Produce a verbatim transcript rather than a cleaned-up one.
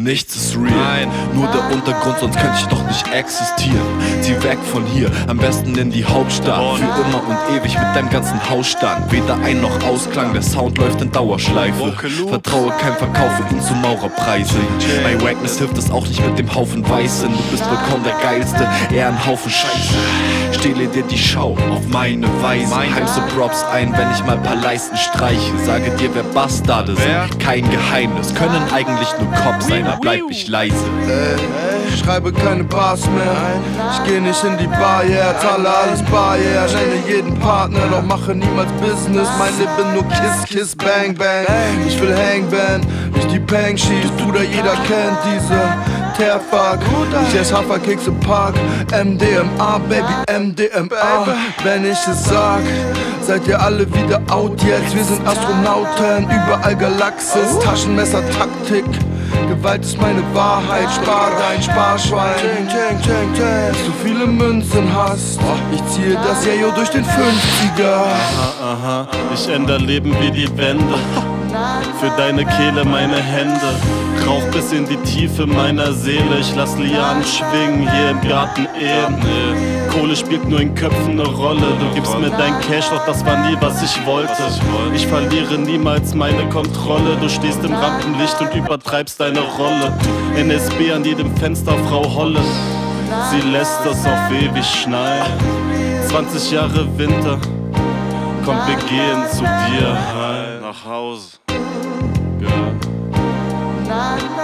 nichts ist real. Nein. Nur der Untergrund, sonst könnte ich doch nicht existieren. Zieh weg von hier, am besten in die Hauptstadt. Und? Für immer und ewig mit deinem ganzen Hausstand. Weder Ein- noch Ausklang, der Sound läuft in Dauerschleife. Vocal Loop. Vertraue kein Verkauf für ihn zu Maurerpreise. Bei Wackness hilft es auch nicht mit dem Haufen Weißen. Du bist wohl kaum der Geilste, eher ein Haufen Scheiße. Stehle dir die Schau auf meine Weise. Heim so Props ein, wenn ich mal paar Leisten streiche. Sage dir, wer Bastarde Wer? sind, kein Geheimnis. Können eigentlich nur Cops sein, da bleib ich leise. Ey, ich schreibe keine Bars mehr. Ich geh nicht in die Bar, yeah, zahle alles bar, yeah. Nenne jeden Partner, doch mache niemals Business. Mein Leben nur Kiss, Kiss, Bang, Bang. Ich will Hangban, nicht die Pang Sheets. Bruder, jeder kennt diese Terfuck. Ich ess Haferkeks im Park. M D M A, Baby, M D M A. Wenn ich es sag, seid ihr alle wieder out jetzt. Wir sind Astronauten, überall Galaxis. Taschenmesser, Taktik. Gewalt ist meine Wahrheit, spar dein Sparschwein. Dass du viele Münzen hast, ich ziehe das Jajo durch den fünfziger. Aha, aha, ich änder Leben wie die Wände. Für deine Kehle meine Hände. Rauch bis in die Tiefe meiner Seele. Ich lass Lianen schwingen hier im Garten Eden. Kohle spielt nur in Köpfen eine Rolle. Du gibst mir dein Cash, doch das war nie, was ich wollte. Ich verliere niemals meine Kontrolle. Du stehst im Rampenlicht und übertreibst deine Rolle. N S B an jedem Fenster, Frau Holle. Sie lässt das auf ewig schneien. zwanzig Jahre Winter. Komm, wir gehen zu dir heim. Nach Hause. Ja.